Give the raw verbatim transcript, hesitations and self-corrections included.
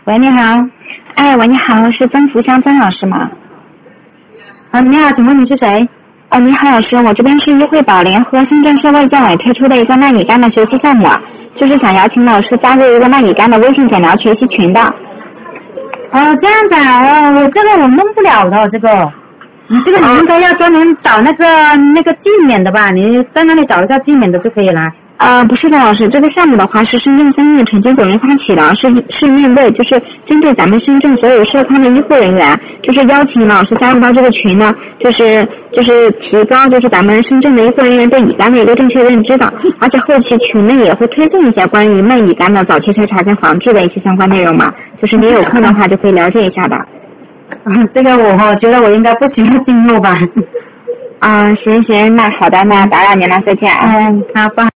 喂，你好。 哎，喂，你好，是曾福香曾老师吗？ 啊，你好，请问你是谁？ 哦，你好，老师，我这边是医惠宝联合深圳市卫健委推出的一个纳米肝的学习项目啊，就是想邀请老师加入一个纳米肝的微信诊疗学习群的。 哦，这样子啊，哦，我这个我弄不了的，这个，你这个你应该要专门找那个那个纪免的吧？你在那里找一下纪免的就可以了。 呃，不是的，老师，这个项目的话是深圳三院陈经总人发起的，是是面对就是针对咱们深圳所有涉康的医护人员，就是邀请老师加入到这个群呢，就是就是提高就是咱们深圳的医护人员对乙肝的一个正确认知的，而且后期群内也会推送一些关于慢乙肝的早期筛查跟防治的一些相关内容嘛，就是你有空的话就可以了解一下的。 啊，这个我哈觉得我应该不需要进入吧。 啊，行行，那好的，那打扰您了，再见啊。 嗯，好，不好。